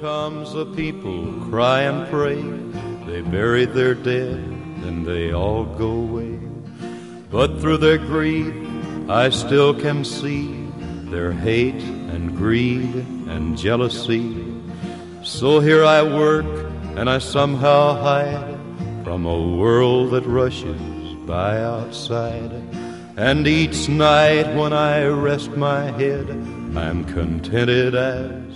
comes the people, cry and pray. They bury their dead, then they all go away. But through their grief, I still can see their hate and greed and jealousy. So here I work and I somehow hide from a world that rushes by outside. And each night when I rest my head, I'm contented as